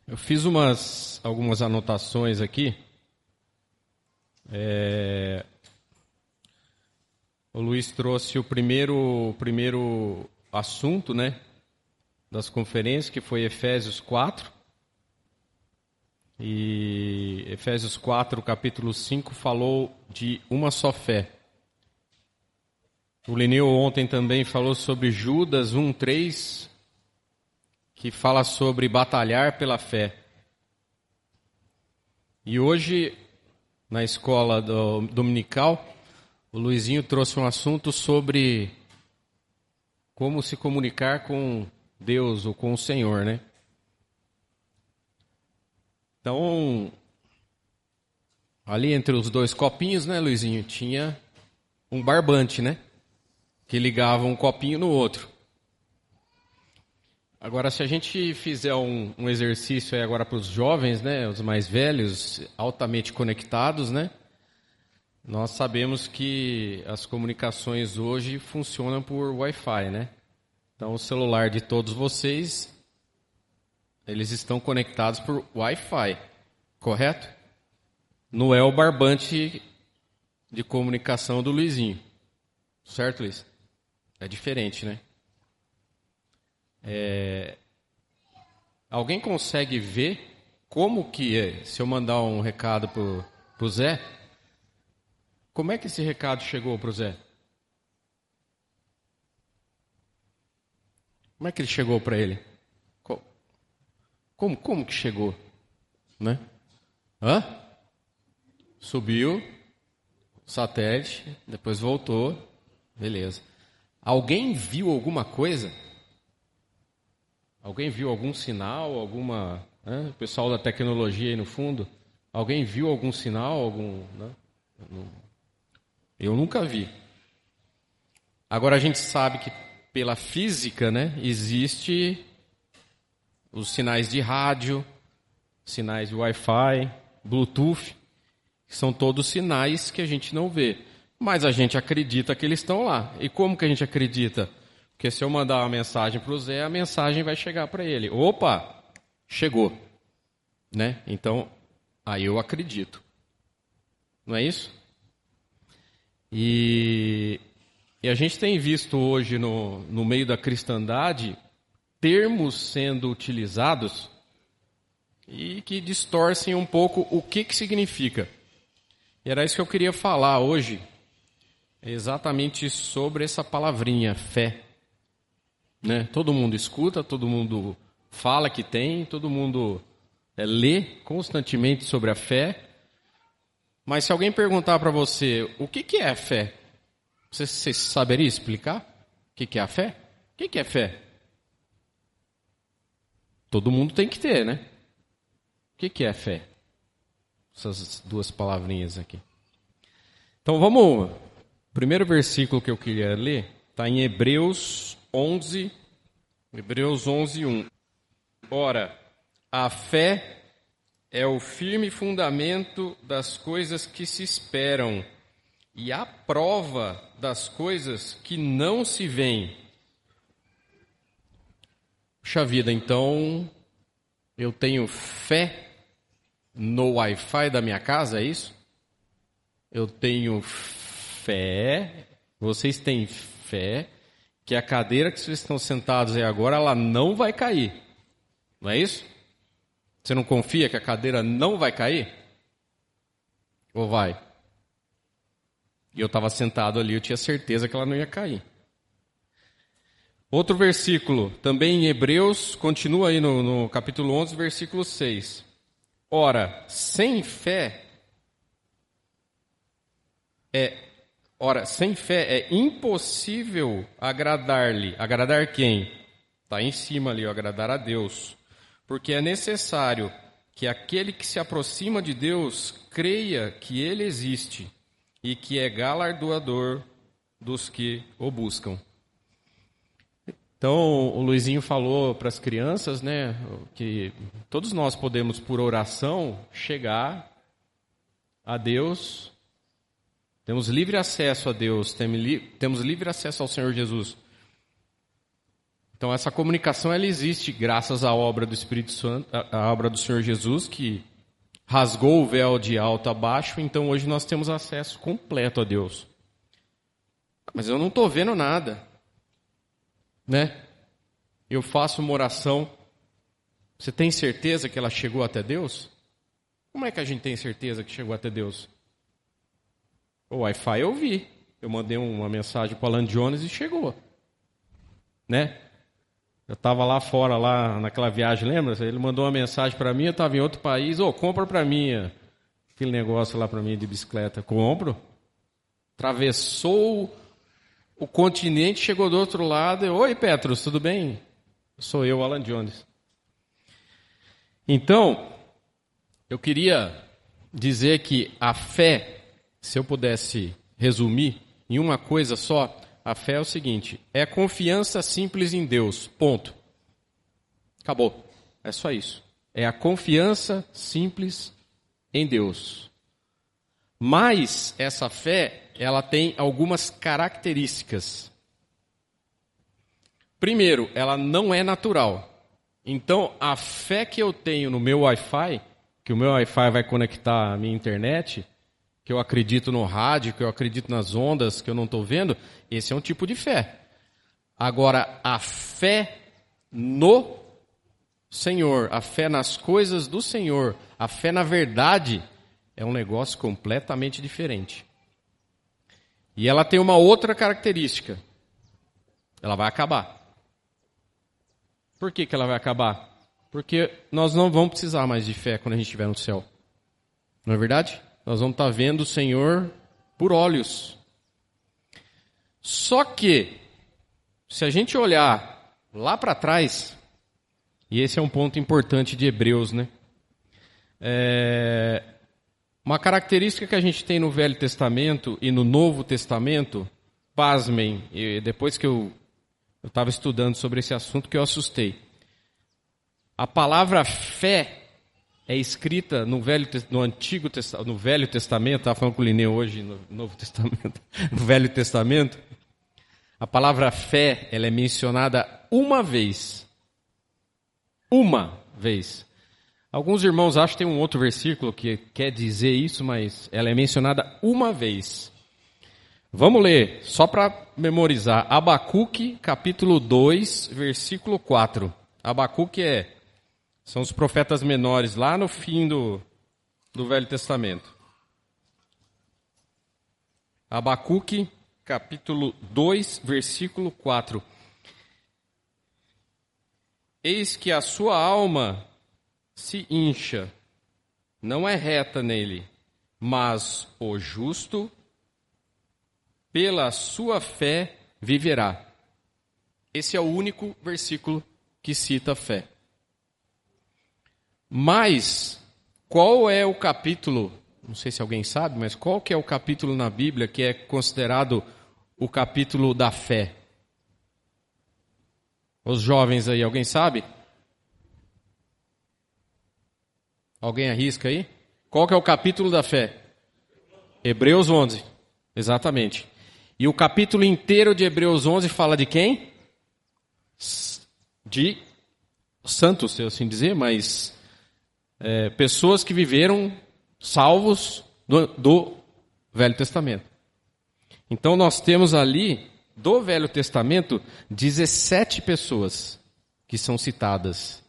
Eu fiz algumas anotações aqui. O Luiz trouxe o primeiro assunto, né, das conferências, que foi Efésios 4. E Efésios 4, capítulo 5, falou de uma só fé. O Lineu ontem também falou sobre Judas 1:3, que fala sobre batalhar pela fé. E hoje, na escola dominical, o Luizinho trouxe um assunto sobre como se comunicar com Deus ou com o Senhor, né? Então, ali entre os dois copinhos, né, Luizinho, tinha um barbante, né? Que ligava um copinho no outro. Agora, se a gente fizer um exercício aí agora para os jovens, né, os mais velhos, altamente conectados, né? Nós sabemos que as comunicações hoje funcionam por Wi-Fi, né? Então, o celular de todos vocês, eles estão conectados por Wi-Fi, correto? Não é o barbante de comunicação do Luizinho, certo, Luiz? É diferente, né? Alguém consegue ver como que é, se eu mandar um recado pro Zé, como é que esse recado chegou pro Zé? Como é que ele chegou para ele? Como que chegou? Né? Subiu, satélite, depois voltou, beleza. Alguém viu alguma coisa? Alguém viu algum sinal, alguma... O pessoal da tecnologia aí no fundo, alguém viu algum sinal, né? Eu nunca vi. Agora a gente sabe que pela física, né, existe os sinais de rádio, sinais de Wi-Fi, Bluetooth, que são todos sinais que a gente não vê. Mas a gente acredita que eles estão lá. E como que a gente acredita? Porque se eu mandar uma mensagem para o Zé, a mensagem vai chegar para ele. Opa, chegou. Né? Então, aí eu acredito. Não é isso? E a gente tem visto hoje no meio da cristandade termos sendo utilizados e que distorcem um pouco o que significa. E era isso que eu queria falar hoje, exatamente sobre essa palavrinha, fé. Né? Todo mundo escuta, todo mundo fala que tem, todo mundo lê constantemente sobre a fé. Mas se alguém perguntar para você, o que é a fé? Você saberia explicar o que é a fé? O que é fé? Todo mundo tem que ter, né? O que é fé? Essas duas palavrinhas aqui. Então vamos... O primeiro versículo que eu queria ler está em Hebreus 11, 1. Ora, a fé é o firme fundamento das coisas que se esperam e a prova das coisas que não se veem. Puxa vida, então eu tenho fé no Wi-Fi da minha casa, é isso? Eu tenho fé, vocês têm fé que a cadeira que vocês estão sentados aí agora, ela não vai cair. Não é isso? Você não confia que a cadeira não vai cair? Ou vai? E eu estava sentado ali, eu tinha certeza que ela não ia cair. Outro versículo, também em Hebreus, continua aí no capítulo 11, versículo 6. Ora, sem fé é impossível agradar-lhe. Agradar quem? Está em cima ali, agradar a Deus. Porque é necessário que aquele que se aproxima de Deus creia que Ele existe e que é galardoador dos que o buscam. Então, o Luizinho falou para as crianças, né, que todos nós podemos, por oração, chegar a Deus. Temos livre acesso a Deus, temos livre acesso ao Senhor Jesus. Então essa comunicação ela existe graças à obra do Espírito Santo, à obra do Senhor Jesus, que rasgou o véu de alto a baixo, então hoje nós temos acesso completo a Deus. Mas eu não estou vendo nada, né? Eu faço uma oração, você tem certeza que ela chegou até Deus? Como é que a gente tem certeza que chegou até Deus? O Wi-Fi eu vi, eu mandei uma mensagem para o Alan Jones e chegou, né? Eu estava lá fora, lá naquela viagem, lembra? Ele mandou uma mensagem para mim, eu estava em outro país. Compra para mim aquele negócio lá para mim de bicicleta. Compro. Atravessou o continente, chegou do outro lado. Oi, Petros, tudo bem? Sou eu, Alan Jones. Então, eu queria dizer que a fé, se eu pudesse resumir em uma coisa só, a fé é o seguinte, é confiança simples em Deus, ponto. Acabou, é só isso. É a confiança simples em Deus. Mas essa fé, ela tem algumas características. Primeiro, ela não é natural. Então, a fé que eu tenho no meu Wi-Fi, que o meu Wi-Fi vai conectar a minha internet, que eu acredito no rádio, que eu acredito nas ondas, que eu não estou vendo, esse é um tipo de fé. Agora, a fé no Senhor, a fé nas coisas do Senhor, a fé na verdade, é um negócio completamente diferente. E ela tem uma outra característica. Ela vai acabar. Por que ela vai acabar? Porque nós não vamos precisar mais de fé quando a gente estiver no céu. Não é verdade? Nós vamos estar vendo o Senhor por olhos. Só que, se a gente olhar lá para trás, e esse é um ponto importante de Hebreus, né? Uma característica que a gente tem no Velho Testamento e no Novo Testamento, pasmem, depois que eu estava estudando sobre esse assunto que eu assustei. A palavra fé é escrita no Velho Testamento, estava falando com o Lineu hoje, no Novo Testamento, no Velho Testamento, a palavra fé, ela é mencionada uma vez. Uma vez. Alguns irmãos acham que tem um outro versículo que quer dizer isso, mas ela é mencionada uma vez. Vamos ler, só para memorizar, Abacuque, capítulo 2, versículo 4. Abacuque são os profetas menores, lá no fim do Velho Testamento. Abacuque, capítulo 2, versículo 4. Eis que a sua alma se incha, não é reta nele, mas o justo, pela sua fé, viverá. Esse é o único versículo que cita a fé. Mas, qual é o capítulo, não sei se alguém sabe, mas qual que é o capítulo na Bíblia que é considerado o capítulo da fé? Os jovens aí, alguém sabe? Alguém arrisca aí? Qual que é o capítulo da fé? Hebreus 11, exatamente. E o capítulo inteiro de Hebreus 11 fala de quem? De santos, se eu assim dizer, mas pessoas que viveram salvos do Velho Testamento. Então nós temos ali, do Velho Testamento, 17 pessoas que são citadas.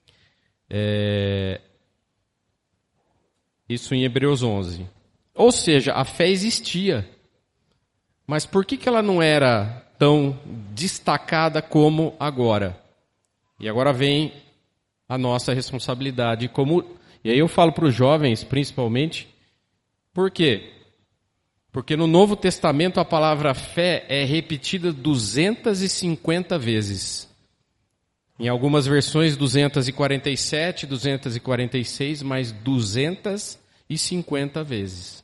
Isso em Hebreus 11. Ou seja, a fé existia. Mas por que ela não era tão destacada como agora? E agora vem a nossa responsabilidade. E aí eu falo para os jovens, principalmente, por quê? Porque no Novo Testamento a palavra fé é repetida 250 vezes. Em algumas versões 247, 246, mais 250 vezes.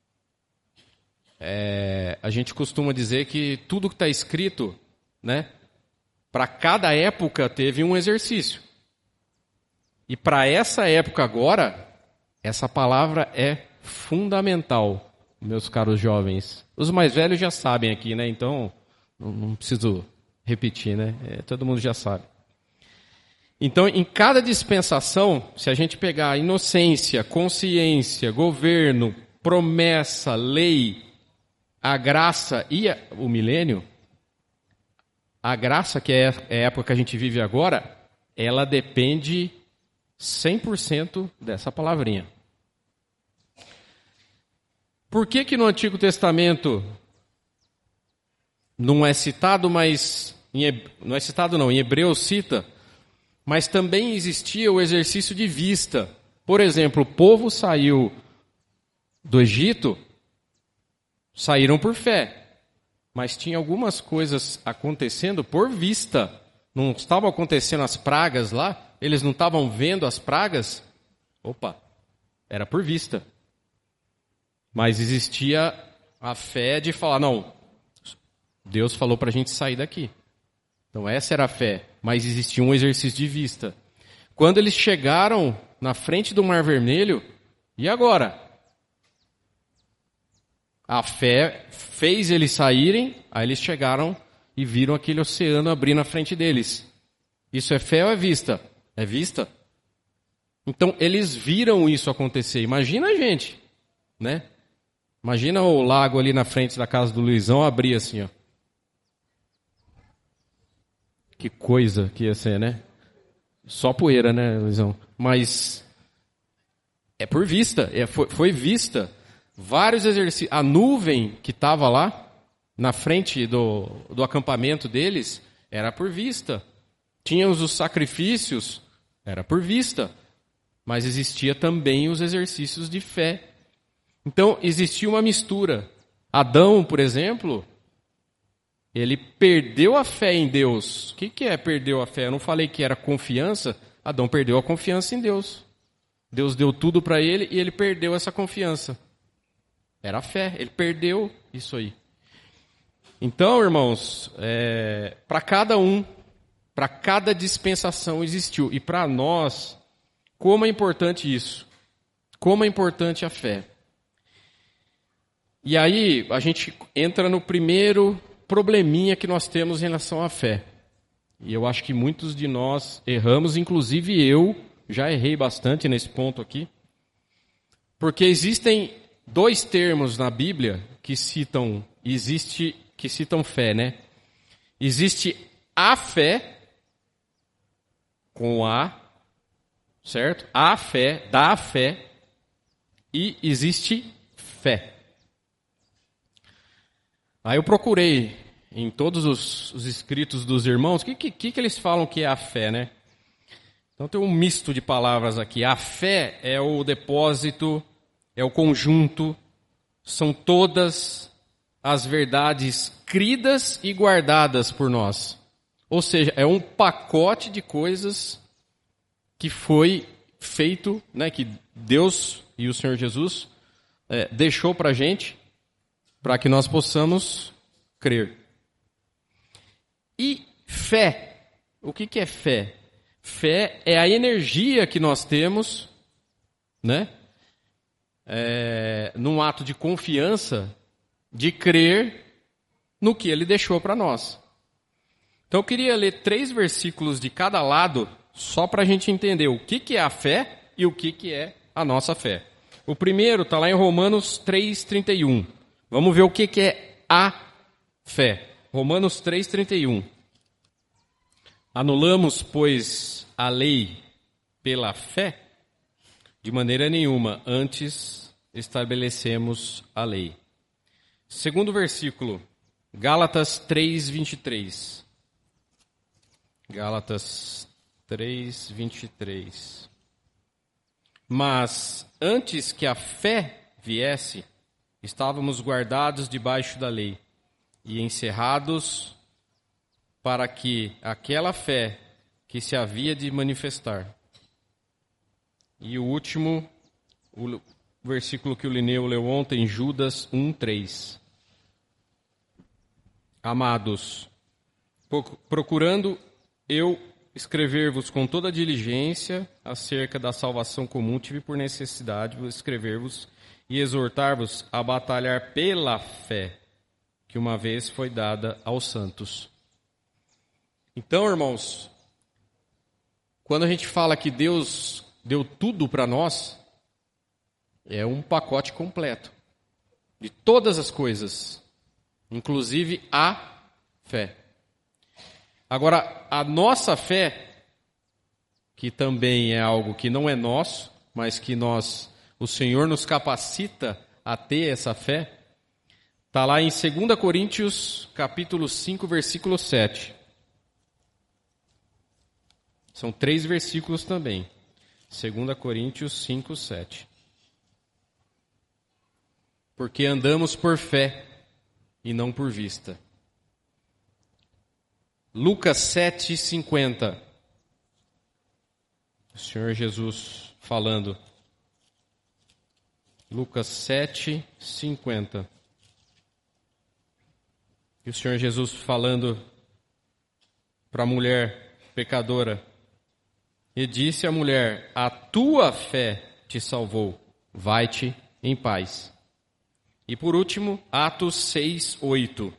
A gente costuma dizer que tudo que está escrito, né, para cada época teve um exercício. E para essa época agora, essa palavra é fundamental, meus caros jovens. Os mais velhos já sabem aqui, né? Então não preciso repetir, né? Todo mundo já sabe. Então, em cada dispensação, se a gente pegar inocência, consciência, governo, promessa, lei, a graça e o milênio, a graça, que é a época que a gente vive agora, ela depende 100% dessa palavrinha. Por que no Antigo Testamento não é citado, mas não é citado não, em Hebreus cita, mas também existia o exercício de vista. Por exemplo, o povo saiu do Egito, saíram por fé, mas tinha algumas coisas acontecendo por vista. Não estavam acontecendo as pragas lá? Eles não estavam vendo as pragas? Opa, era por vista. Mas existia a fé de falar, não, Deus falou para a gente sair daqui. Então essa era a fé, mas existia um exercício de vista. Quando eles chegaram na frente do Mar Vermelho, e agora? A fé fez eles saírem, aí eles chegaram e viram aquele oceano abrir na frente deles. Isso é fé ou é vista? É vista. Então eles viram isso acontecer. Imagina a gente, né? Imagina o lago ali na frente da casa do Luizão abrir assim, ó. Que coisa que ia ser, né? Só poeira, né, Luizão? Mas é por vista, foi vista. Vários exercícios. A nuvem que estava lá, na frente do acampamento deles, era por vista. Tínhamos os sacrifícios, era por vista. Mas existia também os exercícios de fé. Então, existia uma mistura. Adão, por exemplo, ele perdeu a fé em Deus. O que é perdeu a fé? Eu não falei que era confiança. Adão perdeu a confiança em Deus. Deus deu tudo para ele e ele perdeu essa confiança. Era a fé, ele perdeu isso aí. Então, irmãos, para cada um, para cada dispensação existiu. E para nós, como é importante isso? Como é importante a fé? E aí, a gente entra no primeiro probleminha que nós temos em relação à fé. E eu acho que muitos de nós erramos, inclusive eu já errei bastante nesse ponto aqui. Porque existem dois termos na Bíblia que citam fé, né? Existe a fé, com A, certo? A fé, da fé, e existe fé. Aí eu procurei em todos os escritos dos irmãos, o que eles falam que é a fé, né? Então tem um misto de palavras aqui. A fé é o depósito, é o conjunto, são todas as verdades cridas e guardadas por nós. Ou seja, é um pacote de coisas que foi feito, né, que Deus e o Senhor Jesus deixou para a gente, para que nós possamos crer. E fé, o que é fé? Fé é a energia que nós temos, né? Num ato de confiança, de crer no que Ele deixou para nós. Então eu queria ler 3 versículos de cada lado, só para a gente entender o que é a fé e o que é a nossa fé. O primeiro está lá em Romanos 3:31. Vamos ver o que é a fé. Romanos 3:31. Anulamos, pois, a lei pela fé? De maneira nenhuma, antes estabelecemos a lei. Segundo versículo, Gálatas 3:23. Gálatas 3:23. Mas antes que a fé viesse, estávamos guardados debaixo da lei e encerrados para que aquela fé que se havia de manifestar. E o último, o versículo que o Lineu leu ontem, Judas 1:3. Amados, procurando eu escrever-vos com toda diligência acerca da salvação comum, tive por necessidade escrever-vos e exortar-vos a batalhar pela fé que uma vez foi dada aos santos. Então, irmãos, quando a gente fala que Deus deu tudo para nós, é um pacote completo de todas as coisas, inclusive a fé. Agora, a nossa fé, que também é algo que não é nosso, mas que o Senhor nos capacita a ter essa fé, está lá em 2 Coríntios, capítulo 5, versículo 7. São 3 versículos também. 2 Coríntios 5, 7. Porque andamos por fé e não por vista. Lucas 7, 50. O Senhor Jesus falando. Lucas 7, 50. E o Senhor Jesus falando para a mulher pecadora. E disse à mulher: a tua fé te salvou, vai-te em paz. E por último, Atos 6, 8.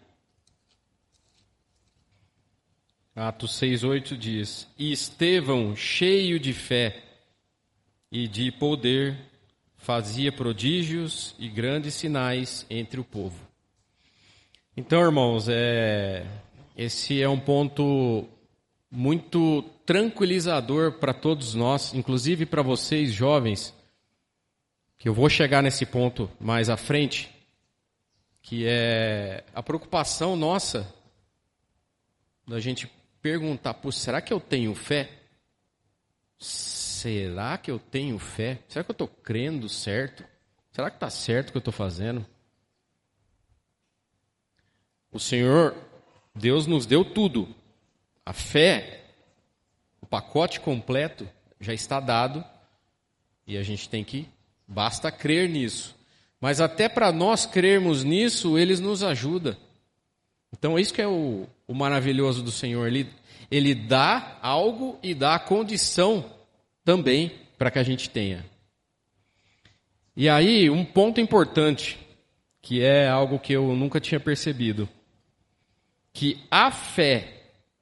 Atos 6, 8 diz: e Estevão, cheio de fé e de poder, fazia prodígios e grandes sinais entre o povo. Então, irmãos, esse é um ponto muito tranquilizador para todos nós, inclusive para vocês jovens, que eu vou chegar nesse ponto mais à frente, que é a preocupação nossa da gente perguntar: será que eu tenho fé? Será que eu tenho fé? Será que eu estou crendo certo? Será que está certo o que eu estou fazendo? O Senhor, Deus nos deu tudo. A fé, o pacote completo já está dado e a gente basta crer nisso. Mas até para nós crermos nisso, Ele nos ajuda. Então é isso que é o maravilhoso do Senhor. Ele dá algo e dá a condição também para que a gente tenha. E aí, um ponto importante, que é algo que eu nunca tinha percebido, que a fé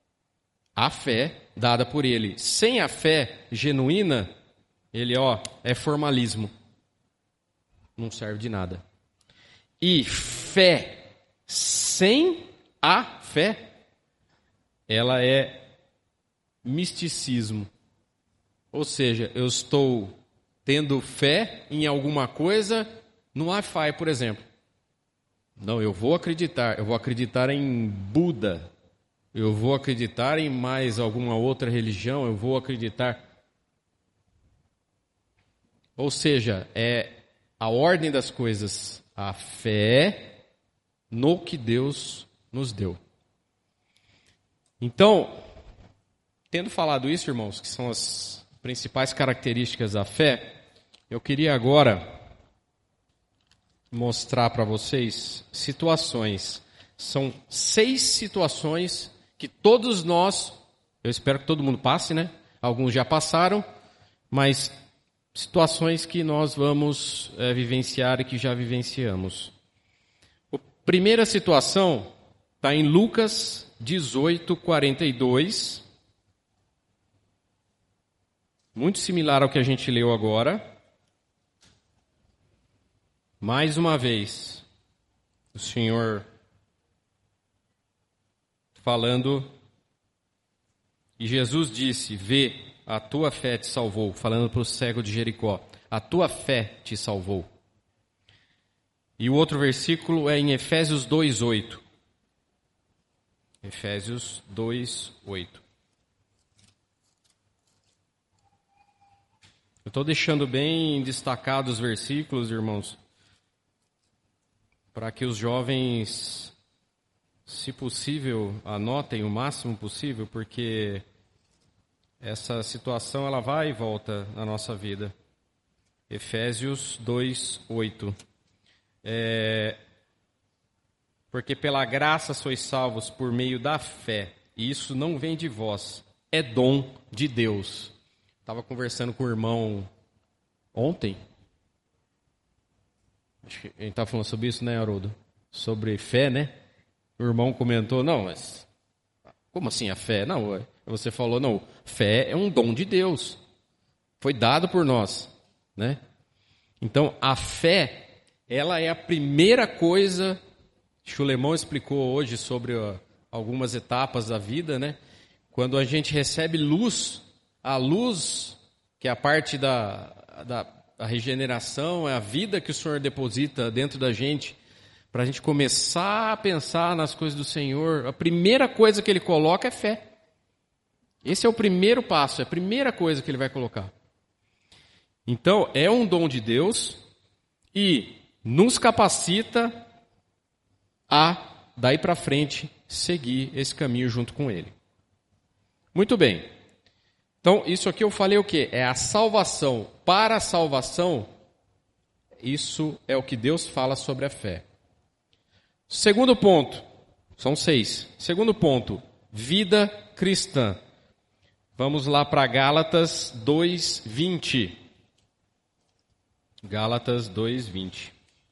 dada por Ele, sem a fé genuína, ele é formalismo. Não serve de nada. E fé sem a fé, ela é misticismo. Ou seja, eu estou tendo fé em alguma coisa no Wi-Fi, por exemplo. Não, eu vou acreditar em Buda, eu vou acreditar em mais alguma outra religião, eu vou acreditar. Ou seja, é a ordem das coisas, a fé no que Deus nos deu. Então, tendo falado isso, irmãos, que são as principais características da fé, eu queria agora mostrar para vocês situações. São 6 situações que todos nós, eu espero que todo mundo passe, né? Alguns já passaram, mas situações que nós vamos vivenciar e que já vivenciamos. A primeira situação está em Lucas 18, 42. Muito similar ao que a gente leu agora. Mais uma vez, o Senhor falando, e Jesus disse: vê, a tua fé te salvou, falando para o cego de Jericó, a tua fé te salvou. E o outro versículo é em Efésios 2:8. Efésios 2:8. Eu estou deixando bem destacados os versículos, irmãos, para que os jovens, se possível, anotem o máximo possível, porque essa situação ela vai e volta na nossa vida. Efésios 2:8. Porque pela graça sois salvos por meio da fé, e isso não vem de vós, é dom de Deus. Estava conversando com o irmão ontem. Acho que a gente estava falando sobre isso, né, Haroldo? Sobre fé, né? O irmão comentou, não, mas Como assim a fé? Não, você falou, não, fé é um dom de Deus. Foi dado por nós, né? Então, a fé, ela é a primeira coisa. Chulemão explicou hoje sobre algumas etapas da vida, né? Quando a gente recebe luz, a luz, que é a parte da regeneração, é a vida que o Senhor deposita dentro da gente, para a gente começar a pensar nas coisas do Senhor, a primeira coisa que Ele coloca é fé. Esse é o primeiro passo, é a primeira coisa que Ele vai colocar. Então, é um dom de Deus e nos capacita a, daí para frente, seguir esse caminho junto com Ele. Muito bem. Então, isso aqui eu falei o quê? É a salvação. Para a salvação, isso é o que Deus fala sobre a fé. Segundo ponto, são 6. Segundo ponto, vida cristã. Vamos lá para Gálatas 2:20. Gálatas 2:20.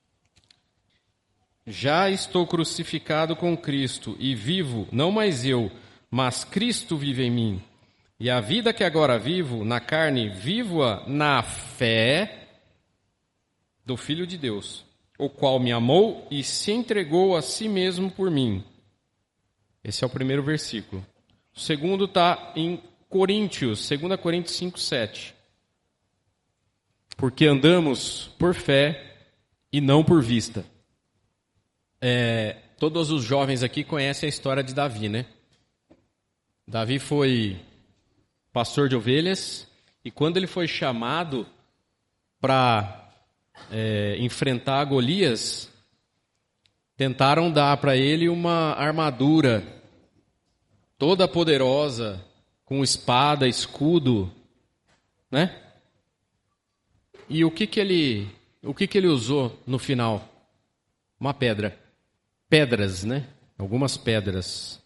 Já estou crucificado com Cristo e vivo, não mais eu, mas Cristo vive em mim. E a vida que agora vivo, na carne, vivo-a na fé do Filho de Deus, o qual me amou e se entregou a si mesmo por mim. Esse é o primeiro versículo. O segundo está em Coríntios, 2 Coríntios 5:7. Porque andamos por fé e não por vista. Todos os jovens aqui conhecem a história de Davi, né? Davi foi pastor de ovelhas e quando ele foi chamado para enfrentar Golias, tentaram dar para ele uma armadura toda poderosa, com espada, escudo, né? E o que ele usou no final? Uma pedra. Pedras, né? Algumas pedras.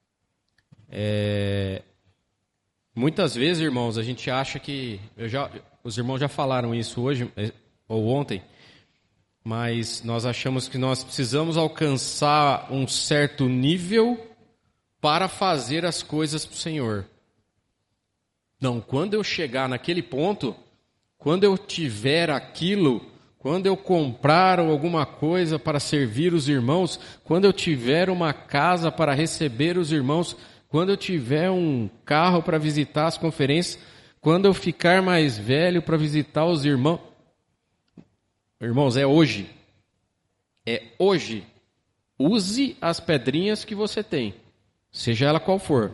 Muitas vezes, irmãos, a gente acha que... os irmãos já falaram isso hoje, ou ontem, mas nós achamos que nós precisamos alcançar um certo nível para fazer as coisas para o Senhor. Não, quando eu chegar naquele ponto, quando eu tiver aquilo, quando eu comprar alguma coisa para servir os irmãos, quando eu tiver uma casa para receber os irmãos, quando eu tiver um carro para visitar as conferências, quando eu ficar mais velho para visitar os irmãos. Irmãos, é hoje. É hoje. Use as pedrinhas que você tem, seja ela qual for.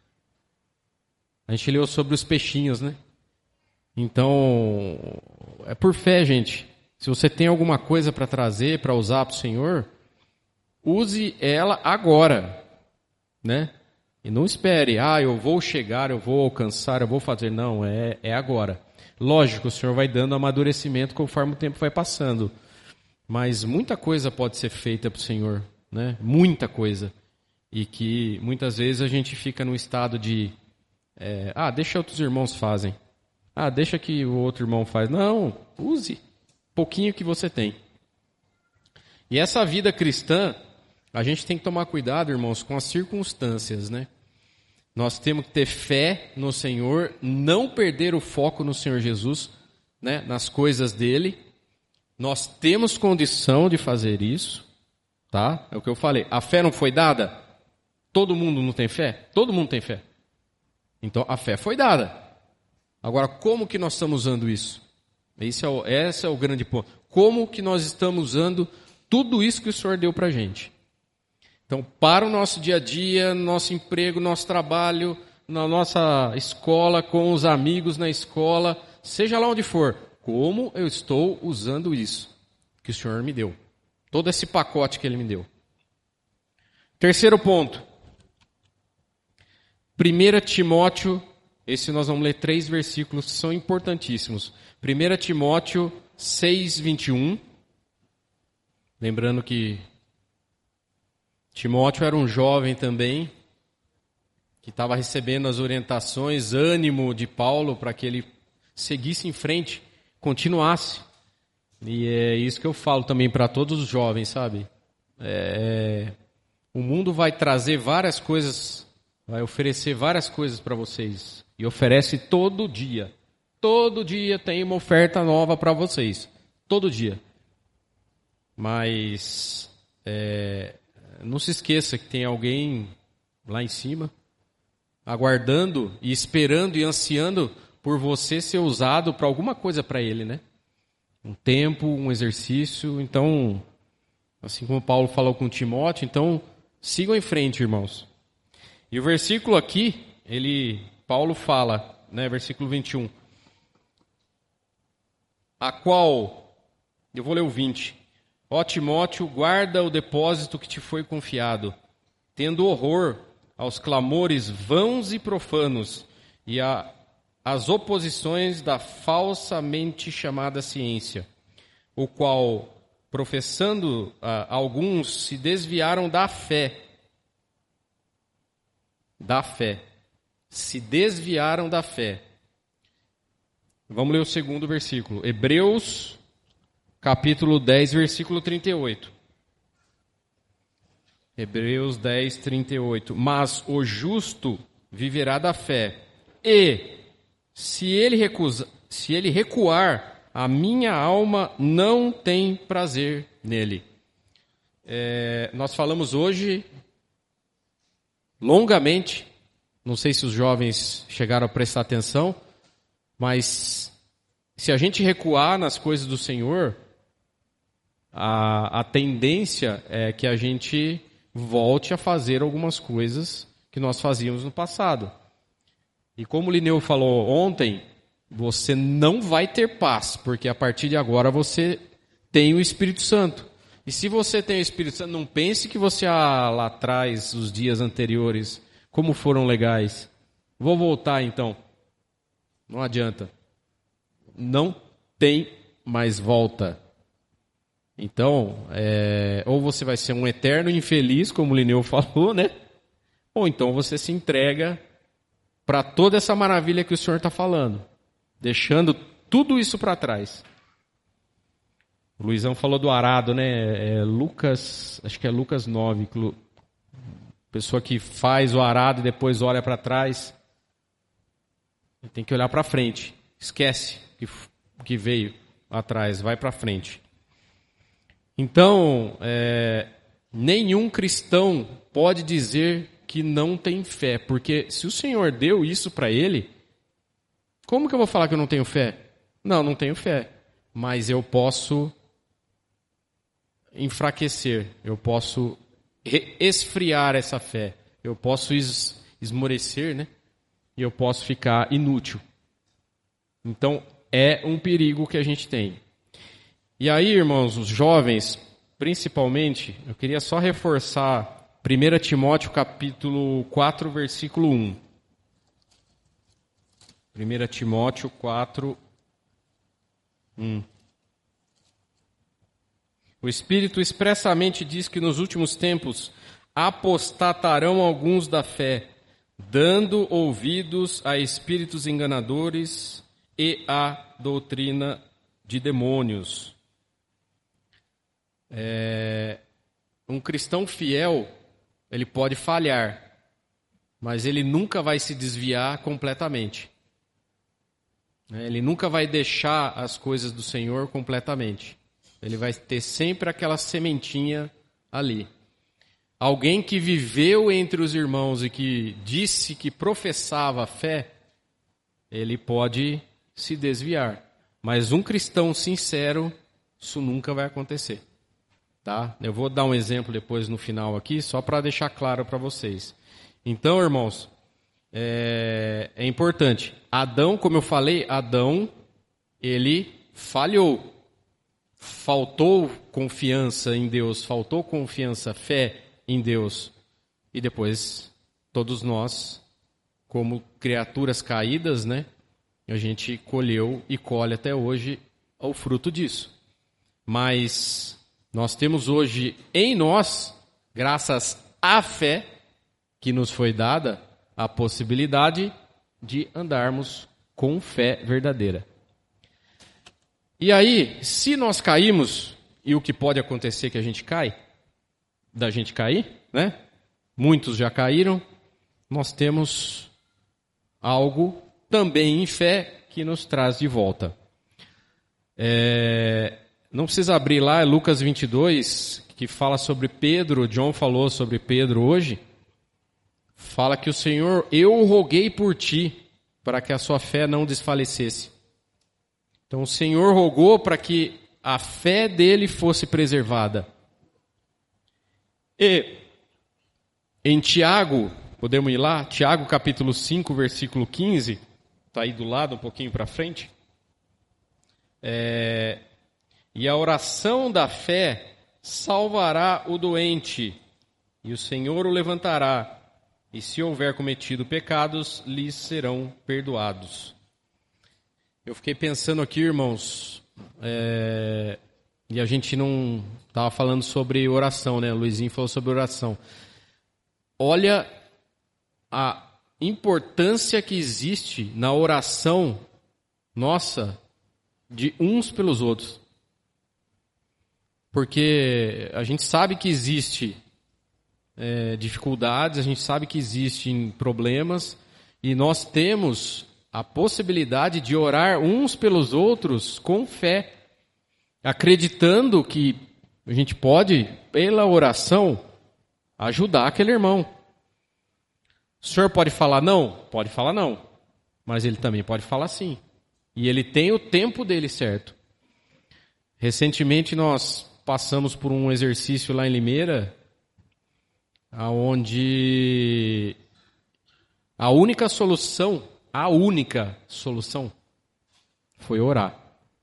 A gente leu sobre os peixinhos, né? Então, é por fé, gente. Se você tem alguma coisa para trazer, para usar para o Senhor, use ela agora, né? E não espere, eu vou chegar, eu vou alcançar, eu vou fazer. Não, é agora. Lógico, o Senhor vai dando amadurecimento conforme o tempo vai passando. Mas muita coisa pode ser feita para o Senhor, né? Muita coisa. E que muitas vezes a gente fica num estado de... deixa outros irmãos fazem. Deixa que o outro irmão faz. Não, use pouquinho que você tem. E essa vida cristã, a gente tem que tomar cuidado, irmãos, com as circunstâncias, né? Nós temos que ter fé no Senhor, não perder o foco no Senhor Jesus, né? Nas coisas dele. Nós temos condição de fazer isso, tá? É o que eu falei. A fé não foi dada? Todo mundo não tem fé? Todo mundo tem fé. Então, a fé foi dada. Agora, como que nós estamos usando isso? Esse é o grande ponto. Como que nós estamos usando tudo isso que o Senhor deu para a gente? Então, para o nosso dia a dia, nosso emprego, nosso trabalho, na nossa escola, com os amigos na escola, seja lá onde for, como eu estou usando isso que o Senhor me deu? Todo esse pacote que Ele me deu. Terceiro ponto. 1 Timóteo, esse nós vamos ler 3 versículos que são importantíssimos. 1 Timóteo 6:21. Lembrando que Timóteo era um jovem também, que estava recebendo as orientações, ânimo de Paulo para que ele seguisse em frente, continuasse. E é isso que eu falo também para todos os jovens, sabe? O mundo vai trazer várias coisas vai oferecer várias coisas para vocês. E oferece todo dia. Todo dia tem uma oferta nova para vocês. Todo dia. Mas não se esqueça que tem alguém lá em cima, aguardando e esperando e ansiando por você ser usado para alguma coisa para ele, né? Um tempo, um exercício. Então, assim como Paulo falou com Timóteo, então sigam em frente, irmãos. E o versículo aqui, Paulo fala, né, versículo 21, a qual, eu vou ler o 20, ó Timóteo, guarda o depósito que te foi confiado, tendo horror aos clamores vãos e profanos e às oposições da falsamente chamada ciência, o qual, professando alguns, se desviaram da fé. Se desviaram da fé. Vamos ler o segundo versículo. Hebreus, capítulo 10, versículo 38. Hebreus 10, 38. Mas o justo viverá da fé. E, se ele recuar, a minha alma não tem prazer nele. Nós falamos hoje longamente, não sei se os jovens chegaram a prestar atenção, mas se a gente recuar nas coisas do Senhor, a tendência é que a gente volte a fazer algumas coisas que nós fazíamos no passado. E como o Lineu falou ontem, você não vai ter paz, porque a partir de agora você tem o Espírito Santo. E se você tem o Espírito Santo, não pense que você lá atrás, os dias anteriores, como foram legais. Vou voltar então. Não adianta. Não tem mais volta. Então, ou você vai ser um eterno infeliz, como o Lineu falou, né? Ou então você se entrega para toda essa maravilha que o Senhor está falando, deixando tudo isso para trás. O Luizão falou do arado, né? Lucas, acho que é Lucas 9. Pessoa que faz o arado e depois olha para trás. Tem que olhar para frente. Esquece que veio atrás, vai para frente. Então, nenhum cristão pode dizer que não tem fé. Porque se o Senhor deu isso para ele, como que eu vou falar que eu não tenho fé? Não tenho fé. Mas eu posso enfraquecer, eu posso esfriar essa fé, eu posso esmorecer, né? E eu posso ficar inútil. Então, é um perigo que a gente tem. E aí, irmãos, os jovens, principalmente, eu queria só reforçar 1 Timóteo capítulo 4, versículo 1. 1 Timóteo 4, 1. O Espírito expressamente diz que nos últimos tempos apostatarão alguns da fé, dando ouvidos a espíritos enganadores e a doutrina de demônios. Um cristão fiel, ele pode falhar, mas ele nunca vai se desviar completamente. Ele nunca vai deixar as coisas do Senhor completamente. Ele vai ter sempre aquela sementinha ali. Alguém que viveu entre os irmãos e que disse que professava a fé, ele pode se desviar. Mas um cristão sincero, isso nunca vai acontecer. Tá? Eu vou dar um exemplo depois no final aqui, só para deixar claro para vocês. Então, irmãos, é importante. Adão, como eu falei, ele falhou. Faltou confiança em Deus, faltou confiança, fé em Deus. E depois, todos nós, como criaturas caídas, né, a gente colheu e colhe até hoje o fruto disso. Mas nós temos hoje em nós, graças à fé que nos foi dada, a possibilidade de andarmos com fé verdadeira. E aí, se nós caímos, e o que pode acontecer que a gente cai, da gente cair, né? Muitos já caíram, nós temos algo também em fé que nos traz de volta. Não precisa abrir lá, é Lucas 22, que fala sobre Pedro. John falou sobre Pedro hoje. Fala que o Senhor, eu roguei por ti, para que a sua fé não desfalecesse. Então o Senhor rogou para que a fé dele fosse preservada. E em Tiago, podemos ir lá? Tiago capítulo 5, versículo 15, está aí do lado, um pouquinho para frente. E a oração da fé salvará o doente, e o Senhor o levantará, e se houver cometido pecados, lhes serão perdoados. Eu fiquei pensando aqui, irmãos, e a gente não estava falando sobre oração, né? O Luizinho falou sobre oração. Olha a importância que existe na oração nossa de uns pelos outros. Porque a gente sabe que existe dificuldades, a gente sabe que existem problemas, e nós temos a possibilidade de orar uns pelos outros com fé, acreditando que a gente pode, pela oração, ajudar aquele irmão. O senhor pode falar não? Pode falar não. Mas ele também pode falar sim. E ele tem o tempo dele certo. Recentemente nós passamos por um exercício lá em Limeira, onde a única solução foi orar.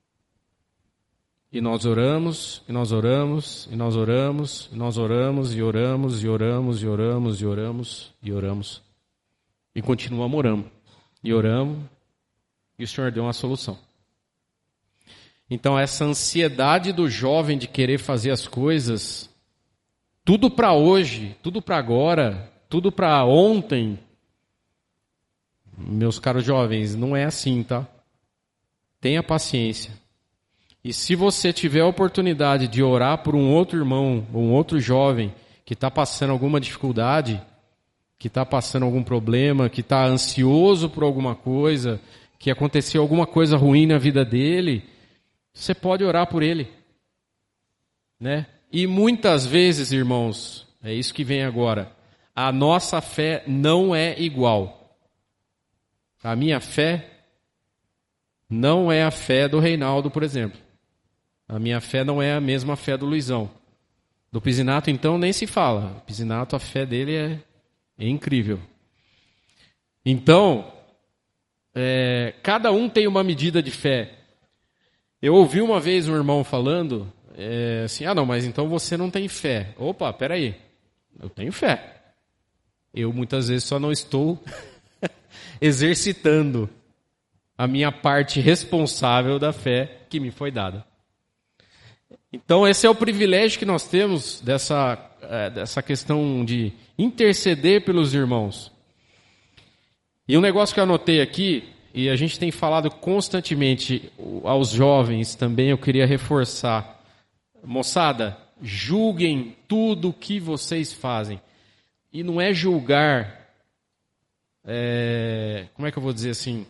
E nós oramos, e nós oramos, e nós oramos, e nós oramos, e oramos, e oramos, e oramos, e oramos, e oramos. E continuamos orando. E oramos, e o Senhor deu uma solução. Então essa ansiedade do jovem de querer fazer as coisas, tudo para hoje, tudo para agora, tudo para ontem, meus caros jovens, não é assim, tá? Tenha paciência. E se você tiver a oportunidade de orar por um outro irmão, ou um outro jovem que está passando alguma dificuldade, que está passando algum problema, que está ansioso por alguma coisa, que aconteceu alguma coisa ruim na vida dele, você pode orar por ele, né? E muitas vezes, irmãos, é isso que vem agora, a nossa fé não é igual. A minha fé não é a fé do Reinaldo, por exemplo. A minha fé não é a mesma fé do Luizão. Do Pisinato, então, nem se fala. O Pisinato, a fé dele é incrível. Então, cada um tem uma medida de fé. Eu ouvi uma vez um irmão falando, assim, não, mas então você não tem fé. Opa, peraí, eu tenho fé. Eu muitas vezes só não estou exercitando a minha parte responsável da fé que me foi dada. Então esse é o privilégio que nós temos dessa questão de interceder pelos irmãos. E um negócio que eu anotei aqui, e a gente tem falado constantemente aos jovens também, eu queria reforçar. Moçada, julguem tudo o que vocês fazem. E não é julgar, como é que eu vou dizer assim?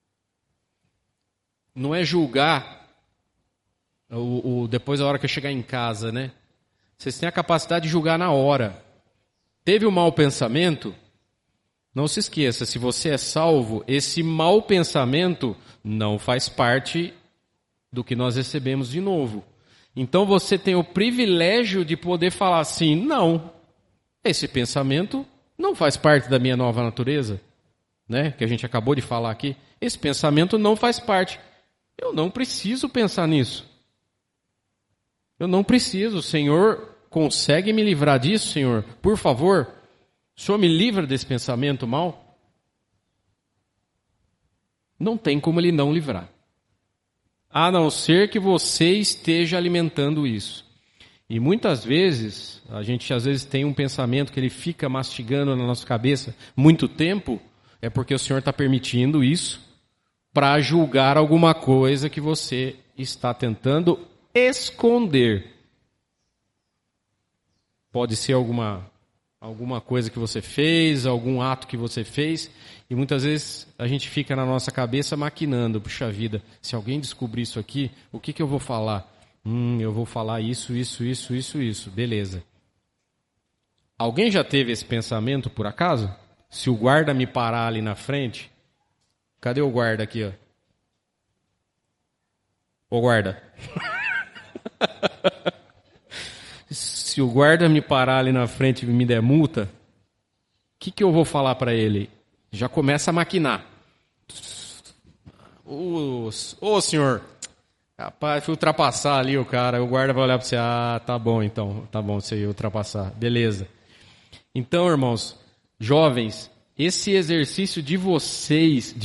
Não é julgar depois da hora que eu chegar em casa, né? Vocês têm a capacidade de julgar na hora. Teve um mau pensamento? Não se esqueça, se você é salvo, esse mau pensamento não faz parte do que nós recebemos de novo. Então você tem o privilégio de poder falar assim, não, esse pensamento não faz parte da minha nova natureza, né? Que a gente acabou de falar aqui. Esse pensamento não faz parte. Eu não preciso pensar nisso. Eu não preciso. O Senhor consegue me livrar disso, Senhor? Por favor, o Senhor me livra desse pensamento mal? Não tem como Ele não livrar. A não ser que você esteja alimentando isso. E muitas vezes, a gente às vezes tem um pensamento que ele fica mastigando na nossa cabeça muito tempo, é porque o Senhor está permitindo isso para julgar alguma coisa que você está tentando esconder. Pode ser alguma alguma coisa que você fez, algum ato que você fez, e muitas vezes a gente fica na nossa cabeça maquinando, puxa vida, se alguém descobrir isso aqui, o que eu vou falar? Eu vou falar isso, beleza. Alguém já teve esse pensamento por acaso? Se o guarda me parar ali na frente, cadê o guarda aqui, ó? Ô guarda. Se o guarda me parar ali na frente e me der multa, o que eu vou falar para ele? Já começa a maquinar. Ô senhor, rapaz, fui ultrapassar ali o cara, o guarda vai olhar para você, tá bom então, tá bom, você ia ultrapassar, beleza. Então, irmãos, jovens, esse exercício de vocês,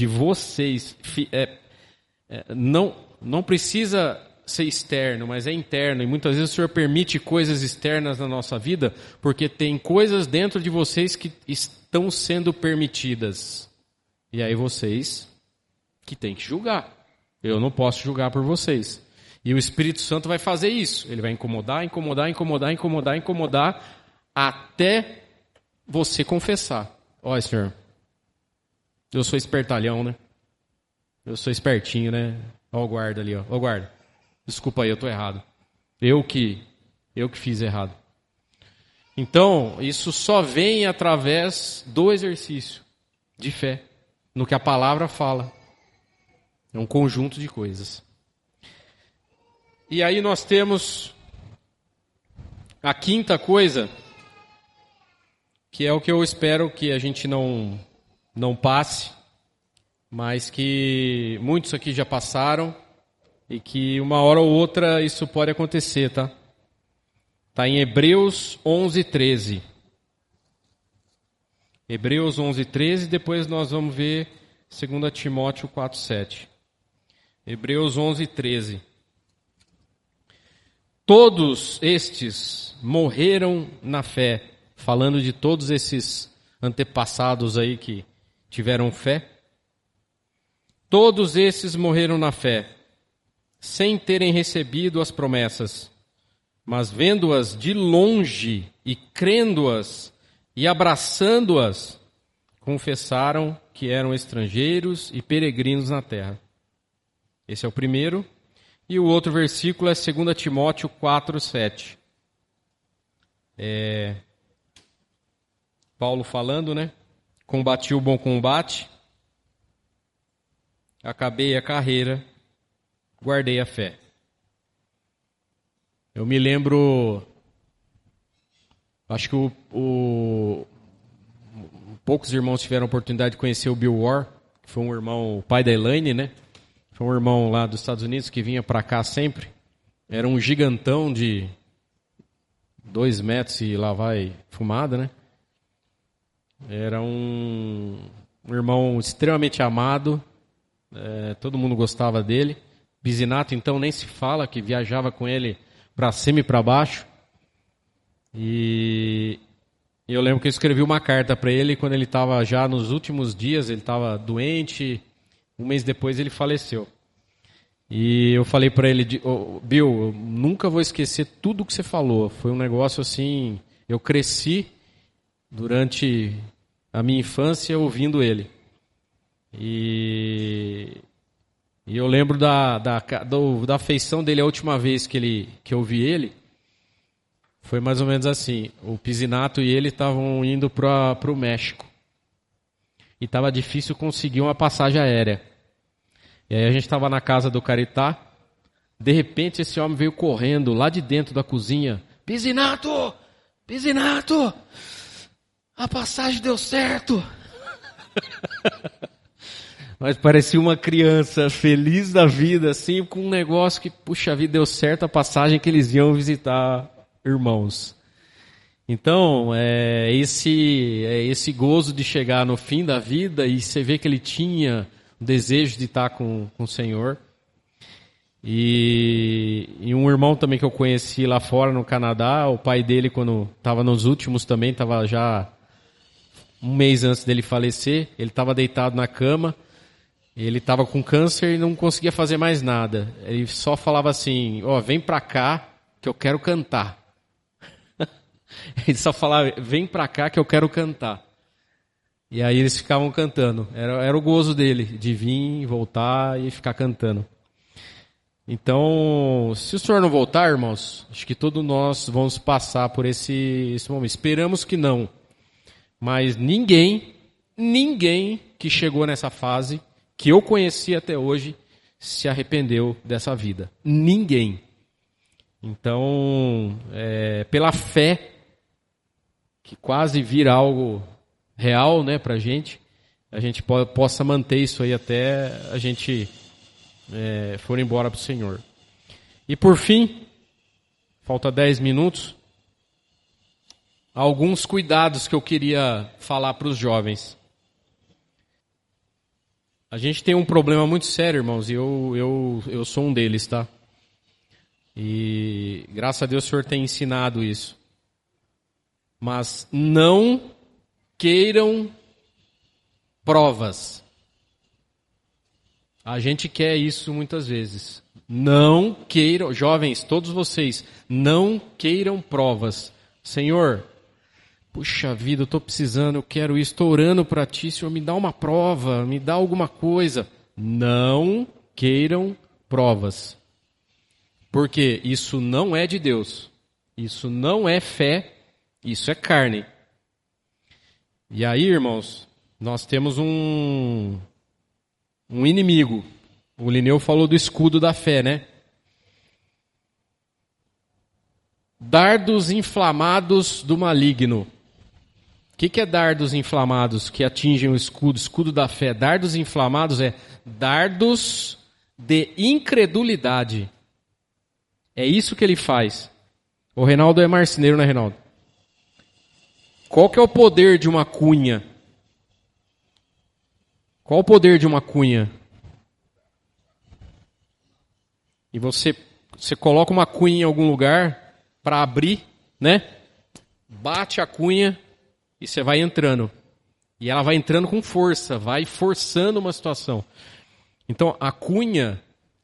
não precisa ser externo, mas é interno. E muitas vezes o Senhor permite coisas externas na nossa vida, porque tem coisas dentro de vocês que estão sendo permitidas. E aí vocês que têm que julgar. Eu não posso julgar por vocês. E o Espírito Santo vai fazer isso. Ele vai incomodar, até você confessar. Olha, Senhor, eu sou espertalhão, né? Eu sou espertinho, né? Olha o guarda ali, ó. Ô guarda, desculpa aí, eu estou errado. Eu que fiz errado. Então, isso só vem através do exercício de fé, no que a palavra fala. É um conjunto de coisas. E aí nós temos a quinta coisa, que é o que eu espero que a gente não passe, mas que muitos aqui já passaram e que uma hora ou outra isso pode acontecer, tá? Está em Hebreus 11:13. Hebreus 11:13, depois nós vamos ver 2 Timóteo 4:7. Hebreus 11:13. Todos estes morreram na fé, falando de todos esses antepassados aí que tiveram fé. Todos esses morreram na fé, sem terem recebido as promessas, mas vendo-as de longe e crendo-as e abraçando-as, confessaram que eram estrangeiros e peregrinos na terra. Esse é o primeiro. E o outro versículo é 2 Timóteo 4:7. Paulo falando, né? Combati o bom combate, acabei a carreira, guardei a fé. Eu me lembro, acho que poucos irmãos tiveram a oportunidade de conhecer o Bill Ward, que foi um irmão, o pai da Elaine, né? Foi um irmão lá dos Estados Unidos que vinha para cá sempre. Era um gigantão de 2 metros e lá vai fumada, né? Era um irmão extremamente amado, todo mundo gostava dele. Bisinato, então, nem se fala, que viajava com ele para cima e para baixo. E eu lembro que eu escrevi uma carta para ele quando ele estava já nos últimos dias, ele estava doente. Um mês depois ele faleceu. E eu falei para ele, Bill, eu nunca vou esquecer tudo que você falou. Foi um negócio assim, eu cresci durante a minha infância ouvindo ele. E eu lembro da afeição dele a última vez que eu vi ele. Foi mais ou menos assim, o Pisinato e ele estavam indo para o México. E estava difícil conseguir uma passagem aérea. E aí a gente estava na casa do Caritá. De repente esse homem veio correndo lá de dentro da cozinha. Pisinato! Pisinato! A passagem deu certo! Mas parecia uma criança feliz da vida, assim, com um negócio que, puxa vida, deu certo a passagem que eles iam visitar irmãos. Então, é esse gozo de chegar no fim da vida e você vê que ele tinha o desejo de estar com o Senhor. E um irmão também que eu conheci lá fora no Canadá, o pai dele, quando estava nos últimos também, estava já um mês antes dele falecer, ele estava deitado na cama, ele estava com câncer e não conseguia fazer mais nada. Ele só falava assim, vem pra cá que eu quero cantar. Ele só falava, vem pra cá que eu quero cantar. E aí eles ficavam cantando. Era o gozo dele, de vir, voltar e ficar cantando. Então, se o senhor não voltar, irmãos, acho que todos nós vamos passar por esse momento. Esperamos que não. Mas ninguém que chegou nessa fase, que eu conheci até hoje, se arrependeu dessa vida. Ninguém. Então, pela fé, que quase vira algo real, né, pra gente, a gente possa manter isso aí até a gente for embora pro Senhor. E por fim, falta 10 minutos, alguns cuidados que eu queria falar para os jovens. A gente tem um problema muito sério, irmãos, e eu sou um deles, tá? E graças a Deus o Senhor tem ensinado isso. Mas não queiram provas. A gente quer isso muitas vezes. Não queiram, jovens, todos vocês, não queiram provas. Senhor, puxa vida, eu estou precisando, eu quero isso, estou orando para Ti, Senhor, me dá uma prova, me dá alguma coisa. Não queiram provas. Porque isso não é de Deus. Isso não é fé, isso é carne. E aí, irmãos, nós temos um inimigo. O Lineu falou do escudo da fé, né? Dardos inflamados do maligno. O que é dardos inflamados que atingem o escudo da fé? Dardos inflamados é dardos de incredulidade. É isso que ele faz. O Reinaldo é marceneiro, né, Reinaldo? Qual que é o poder de uma cunha? Qual o poder de uma cunha? E você coloca uma cunha em algum lugar para abrir, né? Bate a cunha e você vai entrando. E ela vai entrando com força, vai forçando uma situação. Então, a cunha,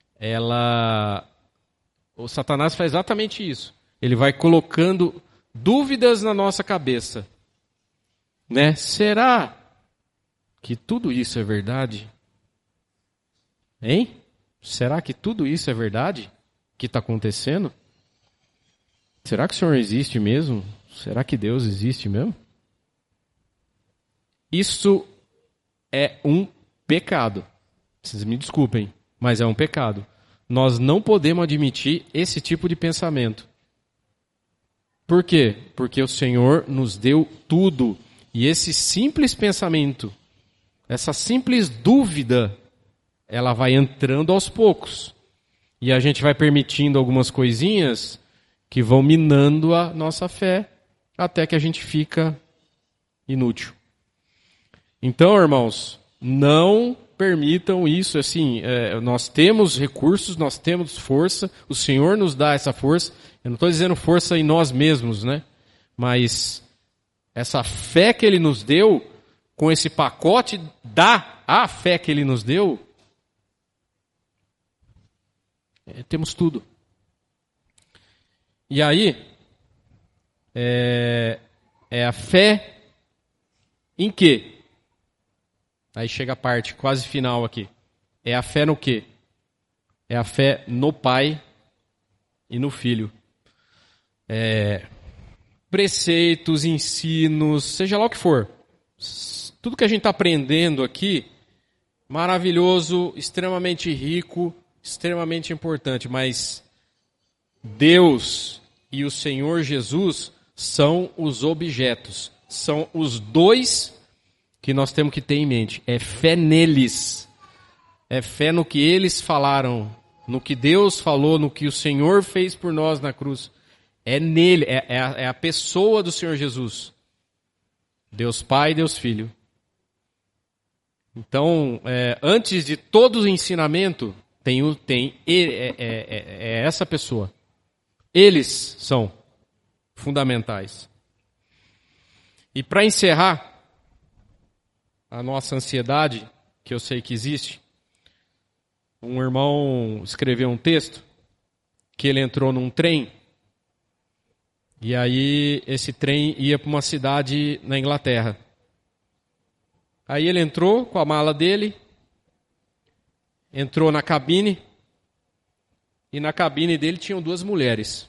o Satanás faz exatamente isso. Ele vai colocando dúvidas na nossa cabeça. Né? Será que tudo isso é verdade? Hein? Será que tudo isso é verdade? Que está acontecendo? Será que o Senhor existe mesmo? Será que Deus existe mesmo? Isso é um pecado. Vocês me desculpem, mas é um pecado. Nós não podemos admitir esse tipo de pensamento. Por quê? Porque o Senhor nos deu tudo. E esse simples pensamento, essa simples dúvida, ela vai entrando aos poucos. E a gente vai permitindo algumas coisinhas que vão minando a nossa fé até que a gente fica inútil. Então, irmãos, não permitam isso. Assim, nós temos recursos, nós temos força, o Senhor nos dá essa força. Eu não estou dizendo força em nós mesmos, né? Mas essa fé que Ele nos deu, com esse pacote a fé que Ele nos deu, temos tudo. E aí, é a fé em quê? Aí chega a parte quase final aqui. É a fé no quê? É a fé no Pai e no Filho. Preceitos, ensinos, seja lá o que for. Tudo que a gente está aprendendo aqui, maravilhoso, extremamente rico, extremamente importante, mas Deus e o Senhor Jesus são os objetos, são os dois que nós temos que ter em mente. É fé neles, é fé no que eles falaram, no que Deus falou, no que o Senhor fez por nós na cruz. É nele, é a pessoa do Senhor Jesus. Deus Pai e Deus Filho. Então, antes de todo o ensinamento, é essa pessoa. Eles são fundamentais. E para encerrar a nossa ansiedade, que eu sei que existe, um irmão escreveu um texto que ele entrou num trem E aí esse trem ia para uma cidade na Inglaterra. Aí ele entrou com a mala dele, entrou na cabine, e na cabine dele tinham duas mulheres.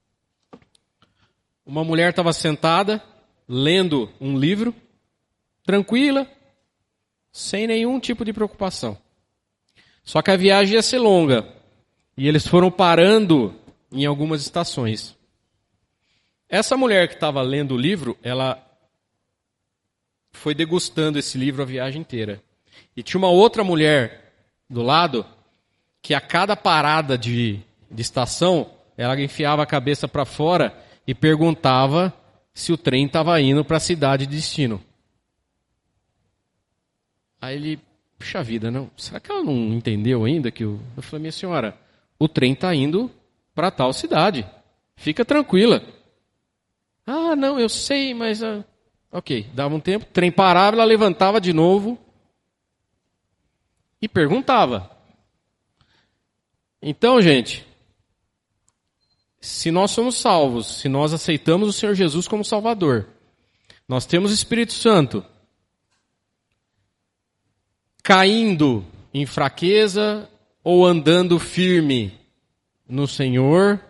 Uma mulher estava sentada, lendo um livro, tranquila, sem nenhum tipo de preocupação. Só que a viagem ia ser longa, e eles foram parando em algumas estações. Essa mulher que estava lendo o livro, ela foi degustando esse livro a viagem inteira. E tinha uma outra mulher do lado, que a cada parada de estação, ela enfiava a cabeça para fora e perguntava se o trem estava indo para a cidade de destino. Aí ele, puxa vida, não, será que ela não entendeu ainda? Eu falei, minha senhora, o trem está indo para tal cidade, fica tranquila. Ah, não, eu sei, mas... Ok, dava um tempo, o trem parava, ela levantava de novo e perguntava. Então, gente, se nós somos salvos, se nós aceitamos o Senhor Jesus como Salvador, nós temos o Espírito Santo caindo em fraqueza ou andando firme no Senhor,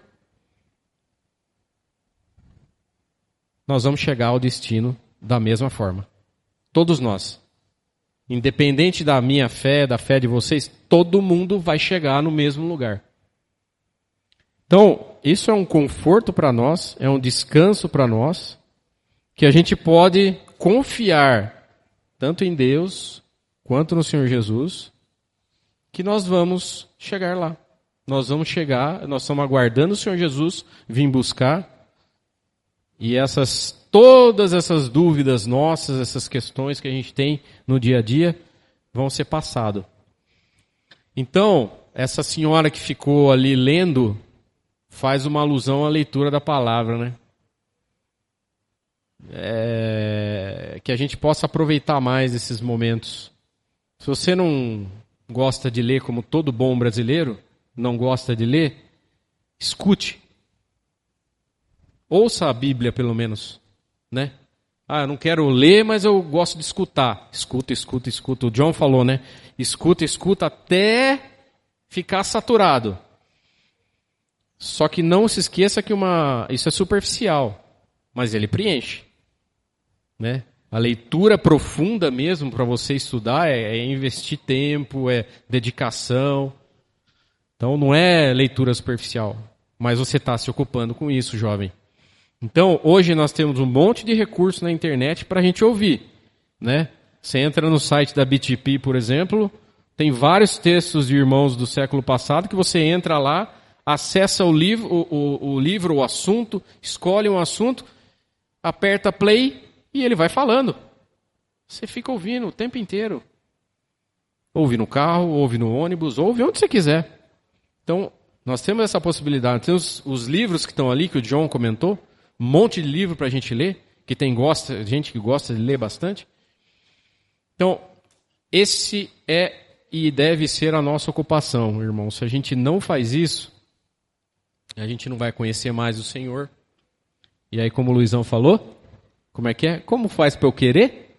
nós vamos chegar ao destino da mesma forma. Todos nós. Independente da minha fé, da fé de vocês, todo mundo vai chegar no mesmo lugar. Então, isso é um conforto para nós, é um descanso para nós, que a gente pode confiar tanto em Deus quanto no Senhor Jesus, que nós vamos chegar lá. Nós vamos chegar, nós estamos aguardando o Senhor Jesus vir buscar, e todas essas dúvidas nossas, essas questões que a gente tem no dia a dia, vão ser passadas. Então, essa senhora que ficou ali lendo, faz uma alusão à leitura da palavra, né? Que a gente possa aproveitar mais esses momentos. Se você não gosta de ler como todo bom brasileiro, não gosta de ler, escute. Ouça a Bíblia, pelo menos, né? Ah, eu não quero ler, mas eu gosto de escutar. Escuta, escuta, escuta. O John falou, né? Escuta, escuta até ficar saturado. Só que não se esqueça que isso é superficial, mas ele preenche, né? A leitura profunda mesmo para você estudar é investir tempo, é dedicação. Então não é leitura superficial, mas você está se ocupando com isso, jovem. Então, hoje nós temos um monte de recursos na internet para a gente ouvir, né? Você entra no site da BTP, por exemplo, tem vários textos de irmãos do século passado que você entra lá, acessa o livro, o assunto, escolhe um assunto, aperta play e ele vai falando. Você fica ouvindo o tempo inteiro. Ouve no carro, ouve no ônibus, ouve onde você quiser. Então, nós temos essa possibilidade. Tem os livros que estão ali, que o John comentou, um monte de livro para a gente ler, que tem gente que gosta de ler bastante. Então, esse é e deve ser a nossa ocupação, irmão. Se a gente não faz isso, a gente não vai conhecer mais o Senhor. E aí, como o Luizão falou, como é que é? Como faz para eu querer?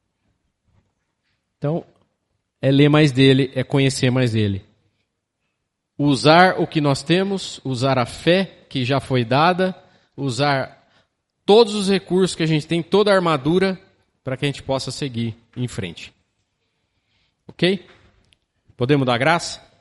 Então, é ler mais dele, é conhecer mais dele. Usar o que nós temos, usar a fé que já foi dada, usar todos os recursos que a gente tem, toda a armadura, para que a gente possa seguir em frente. Ok? Podemos dar graça?